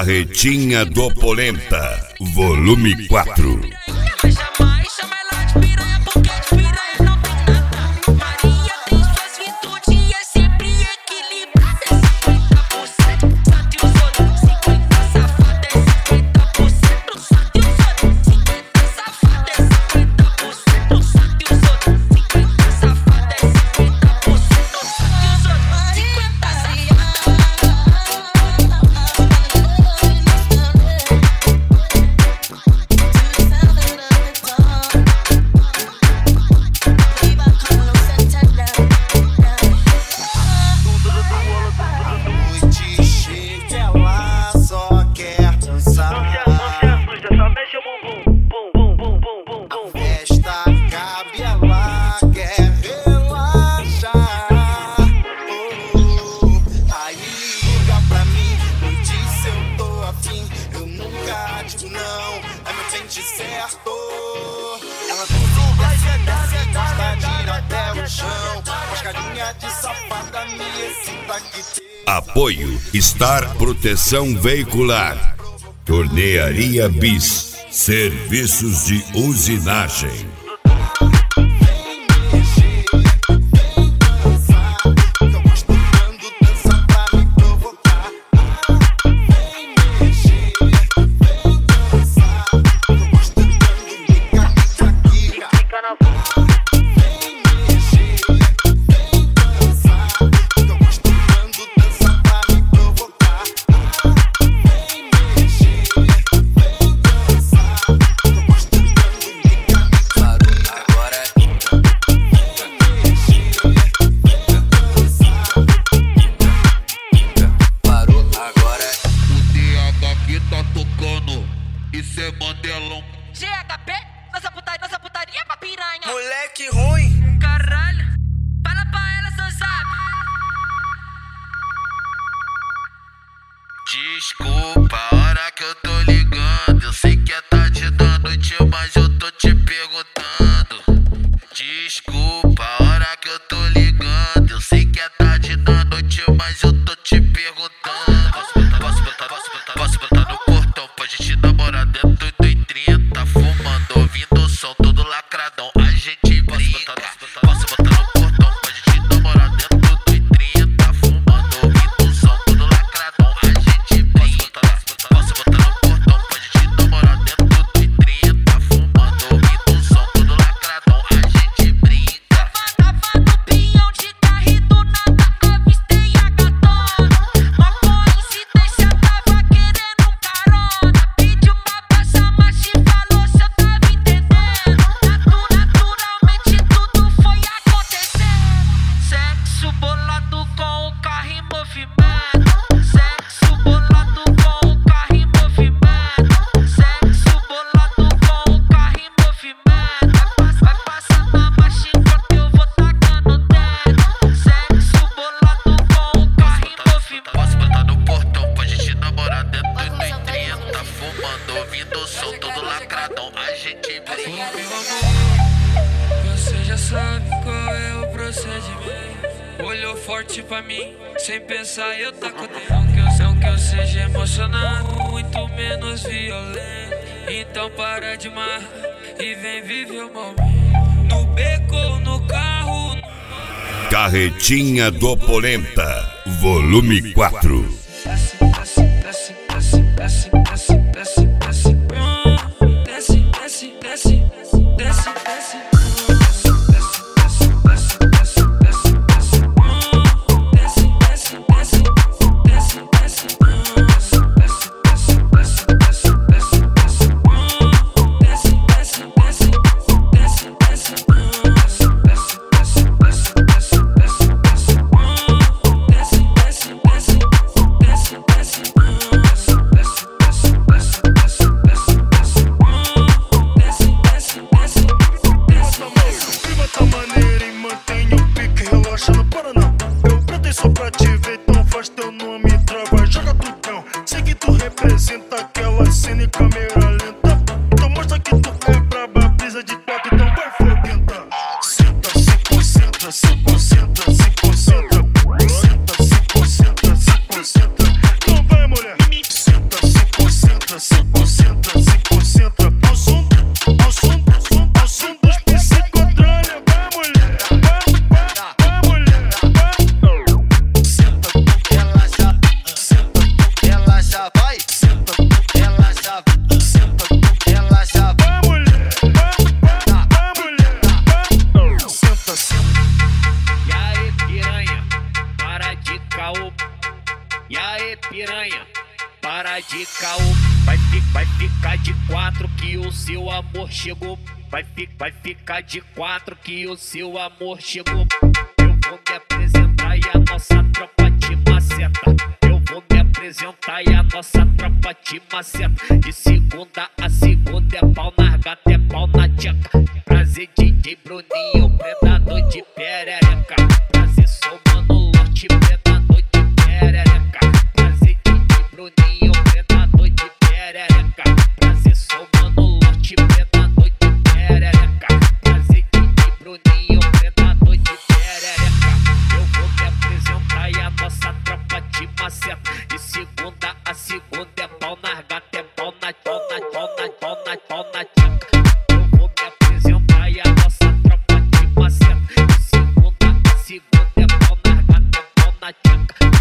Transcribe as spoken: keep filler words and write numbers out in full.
Carretinha do Polenta, volume quatro. Certo. Ela desce, desce, gosta de ir até o chão. As carinhas de safada me excita que te... Apoio Star Proteção Veicular, Tornearia Bis, Serviços de Usinagem. Isso é Mandelão. G H P, nossa putaria, nossa putaria é pra piranha. Moleque ruim. Caralho, fala pra ela, seu zap. Desculpa a hora que eu tô ligando. Eu sei que é tarde da noite, mas eu tô te perguntando. Desculpa a hora que eu tô ligando. Eu sei que é tarde da noite, mas eu tô te perguntando. Posso botar, posso botar, posso botar, posso botar no portão pra gente namorar dentro do trinta, fumando, ouvindo o som todo lacradão. A gente brinca. Posso botar no portão pra gente namorar dentro do trinta, fumando, ouvindo o som todo lacradão. A gente brinca. Posso botar no portão pra gente namorar dentro do trinta, fumando, ouvindo o som todo lacradão. A gente brinca. Tava no pinhão de carro e do nada avistei a gatona. Uma coincidência, tava querendo carona. Pediu pra passar, mas te falou se eu tava entendendo. Naturalmente tudo foi acontecendo. Sexo bolado com o carro em movimento. Sexo bolado com o carro em movimento. Sexo bolado com o carro em movimento. Vai passando a marcha enquanto eu vou tacando o dedo. Sexo bolado com o carro em movimento. Posso botar no portão pra gente namorar dentro do trinta, fumando, ouvindo o som todo lacradão. A gente brinca. Você já sabe qual é o procedimento. Olhou forte pra mim, sem pensar eu taco dentro. Não que eu, não que eu seja emocionado, muito menos violento. Então para de mar e vem viver o momento. No beco ou no carro. Carretinha do Polenta, volume quatro. Desce, desce, desce, desce, desce, desce, desce, desce. Hum, desce, desce, desce, desce, desce. vai, fi, vai ficar de quatro que o seu amor chegou. Vai, fi, vai ficar de quatro que o seu amor chegou. Eu vou me apresentar e a nossa tropa te maceta. Eu vou me apresentar e a nossa tropa te maceta. De segunda a segunda é pau na gata, é pau na tcheca. Prazer D J Bruninho, predador de perereca. Prazer sou Mano Lote, predador de perereca. Prazer D J Bruninho, predador de perereca. Prazer sou Mano Lote, predador de perereca. Prazer D J Bruninho, predador de perereca. Eu vou me apresentar e a nossa tropa te maceta. De segunda a segunda é pau na gata, é pau na pau na pau na pau na pau na tcheca. Eu vou me apresentar e a nossa tropa te maceta. De segunda a segunda é pau na gata, é pau na tcheca.